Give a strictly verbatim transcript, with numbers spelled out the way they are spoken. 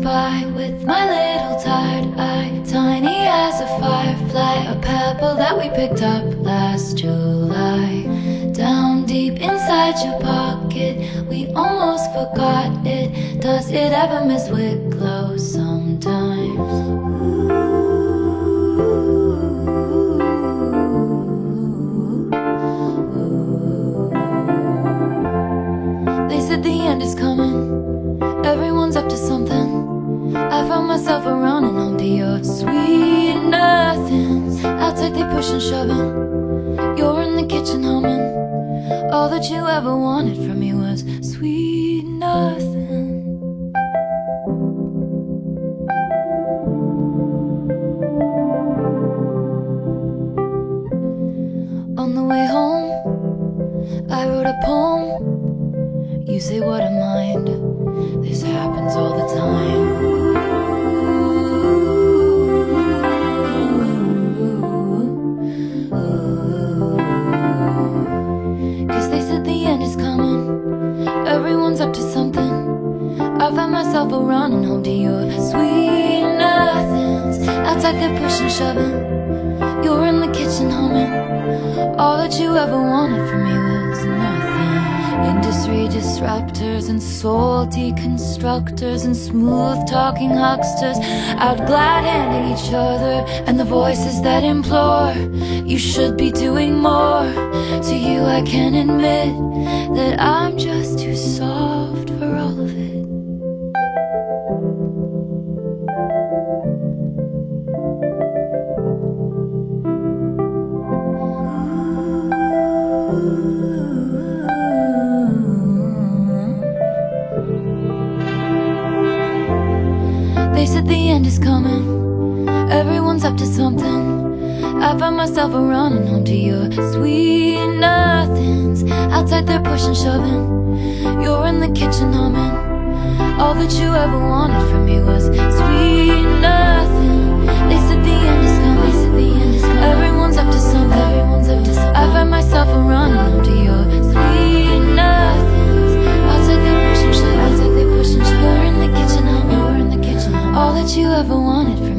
by with my little tired eye, tiny as a firefly, a pebble that we picked up last July. Down deep inside your pocket, we almost forgot it. Does it ever miss Wicklow sometimes? They said the end is coming, everyone's up to something. I found myself around and onto your sweet nothings. Outside they push and shoving, you're in the kitchen humming. All that you ever wanted from me was sweet nothing. On the way home, I wrote a poem. You say what a mind, this happens all the time. Everyone's up to something. I found myself around and home to your sweet nothings. Outside they're pushing, shoving, you're in the kitchen humming. All that you ever wanted from me was nothing. Industry disruptors and soul deconstructors and smooth talking hucksters out glad handing each other, and the voices that implore you should be doing more. To you I can admit that I'm just too soft for all of it. They said the end is coming, everyone's up to something. I find myself around and home to your sweet nothings. Outside they're pushing, shoving, you're in the kitchen humming. All that you ever wanted from me was sweet nothing. They said the end is coming, they said the end is coming. Everyone's up to something, everyone's up to something. I find myself around and home to your sweet nothings. Outside they're pushing, shoving, outside they're pushing, shoving. You're in the kitchen humming, you're in the kitchen humming. All that you ever wanted from me